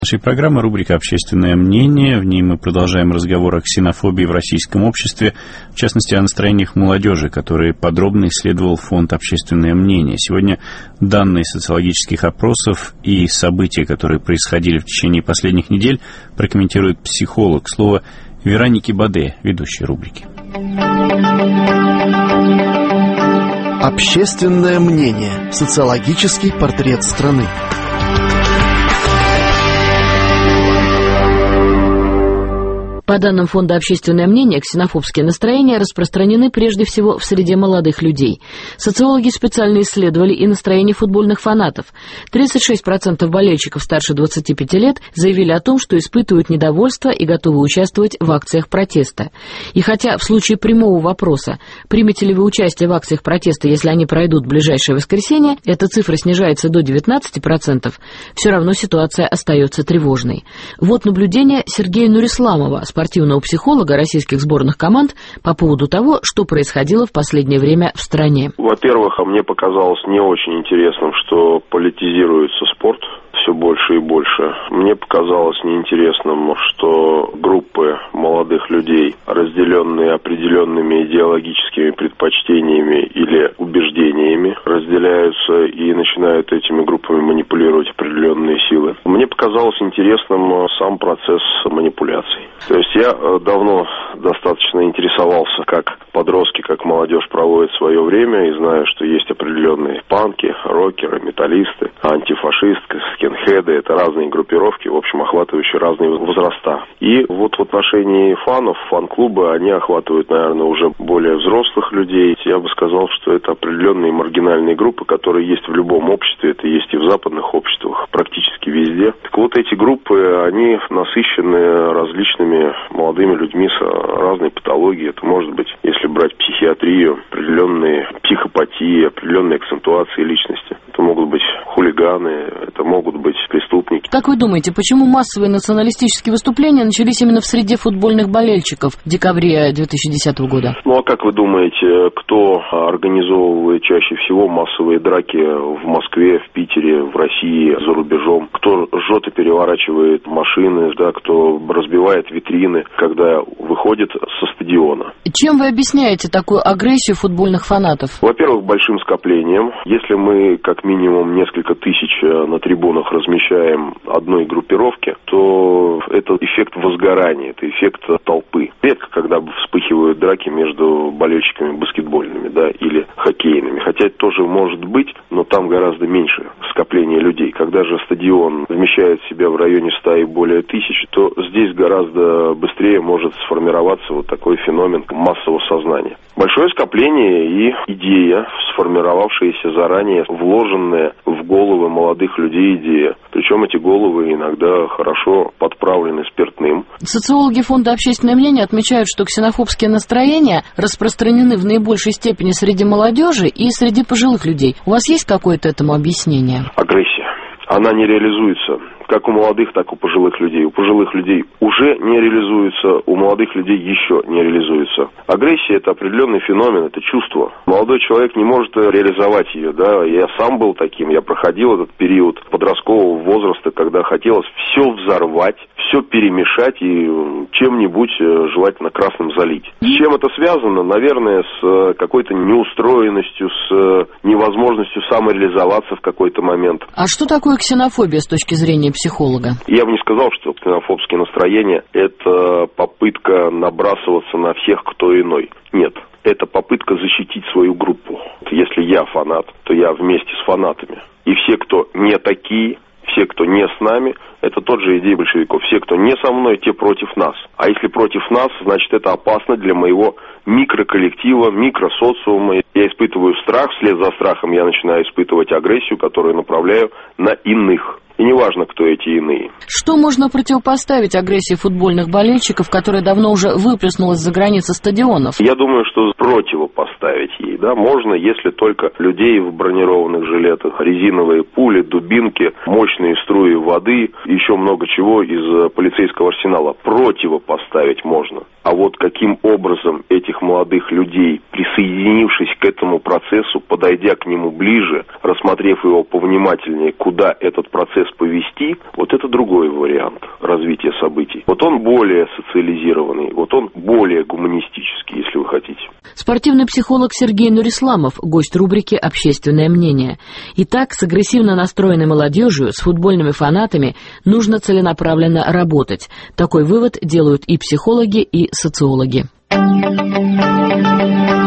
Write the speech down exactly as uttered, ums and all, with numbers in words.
Нашей программы рубрика «Общественное мнение». В ней мы продолжаем разговор о ксенофобии в российском обществе, в частности, о настроениях молодежи, которые подробно исследовал фонд «Общественное мнение». Сегодня данные социологических опросов и события, которые происходили в течение последних недель, прокомментирует психолог. Слово Веронике Баде, ведущей рубрики. Общественное мнение. Социологический портрет страны. По данным Фонда «Общественное мнение», ксенофобские настроения распространены прежде всего в среде молодых людей. Социологи специально исследовали и настроение футбольных фанатов. тридцать шесть процентов болельщиков старше двадцати пяти лет заявили о том, что испытывают недовольство и готовы участвовать в акциях протеста. И хотя в случае прямого вопроса, примете ли вы участие в акциях протеста, если они пройдут в ближайшее воскресенье, эта цифра снижается до девятнадцати процентов, все равно ситуация остается тревожной. Вот наблюдение Сергея Нурисламова, спортивного психолога российских сборных команд, по поводу того, что происходило в последнее время в стране. Во-первых, а мне показалось не очень интересным, что политизируется спорт все больше и больше. Мне показалось неинтересным, что группы молодых людей, разделенные определенными идеологическими предпочтениями или убеждениями, разделяются и начинают этими группами манипулировать определенные силы. Мне показалось интересным сам процесс манипуляций. То есть я давно достаточно интересовался, как подростки, как молодежь проводит свое время, и знаю, что есть определенные панки, рокеры, металлисты, антифашисты, скинхеды, это разные группировки, в общем, охватывающие разные возраста. И вот в отношении фанов, фан-клубы, они охватывают, наверное, уже более взрослых людей. Я бы сказал, что это определенные маргинальные группы, которые есть в любом обществе, это есть и в западных обществах, практически везде. Так вот, эти группы, они насыщены различными молодыми людьми с разной патологией. Это может быть, если брать психиатрию, определенные психопатии, определенные акцентуации личности. Это могут быть хулиганы, это могут быть преступники. Как вы думаете, почему массовые националистические выступления начались именно в среде футбольных болельщиков в декабре две тысячи десятого года? Ну а как вы думаете, кто организовывает чаще всего массовые драки в Москве, в Питере, в России, за рубежом? Кто жжет и переворачивает машины, да, кто разбивает витрины, когда выходит со стадиона? Чем вы объясняете такую агрессию футбольных фанатов? Во-первых, большим скоплением. Если мы как минимум несколько тысяч на трибунах размещаем одной группировки, то это эффект возгорания, это эффект толпы. Редко, когда вспыхивают драки между болельщиками баскетбольными, да, или хоккейными. Хотя это тоже может быть, но там гораздо меньше скопления людей. Когда же стадион вмещает в себя в районе ста и более тысяч, то здесь гораздо быстрее может сформироваться вот такой феномен массового сознания. Большое скопление и идея, сформировавшаяся заранее, вложенная в головы молодых людей идея. Причем эти головы иногда хорошо подправлены спиртным. Социологи Фонда «Общественное мнение» отмечают, что ксенофобские настроения распространены в наибольшей степени среди молодежи и среди пожилых людей. У вас есть какое-то этому объяснение? Агрессия. Она не реализуется как у молодых, так и у пожилых людей. У пожилых людей уже не реализуется, у молодых людей еще не реализуется. Агрессия – это определенный феномен, это чувство. Молодой человек не может реализовать ее, да. Я сам был таким, я проходил этот период подросткового возраста, когда хотелось все взорвать, все перемешать и чем-нибудь, желательно красным, залить. С чем это связано? Наверное, с какой-то неустроенностью, с невозможностью самореализоваться в какой-то момент. А что такое ксенофобия с точки зрения психолога? Я бы не сказал, что ксенофобские настроения – это попытка набрасываться на всех, кто иной. Нет. Это попытка защитить свою группу. Если я фанат, то я вместе с фанатами. И все, кто не такие, все, кто не с нами, это тот же идея большевиков. Все, кто не со мной, те против нас. А если против нас, значит, это опасно для моего микроколлектива, микросоциума. Я испытываю страх, вслед за страхом я начинаю испытывать агрессию, которую направляю на иных. И неважно, кто эти иные. Что можно противопоставить агрессии футбольных болельщиков, которая давно уже выплеснулась за границы стадионов? Я думаю, что противопоставить ей, да, можно, если только людей в бронированных жилетах, резиновые пули, дубинки, мощные струи воды, еще много чего из полицейского арсенала. Противопоставить можно. А вот каким образом этих молодых людей, присоединившись к этому процессу, подойдя к нему ближе, рассмотрев его повнимательнее, куда этот процесс повести, вот это другой вариант развития событий. Вот он более социализированный, вот он более гуманистический, если вы хотите. Спортивный психолог Сергей Нурисламов, гость рубрики «Общественное мнение». Итак, с агрессивно настроенной молодежью, с футбольными фанатами нужно целенаправленно работать. Такой вывод делают и психологи, и социологи.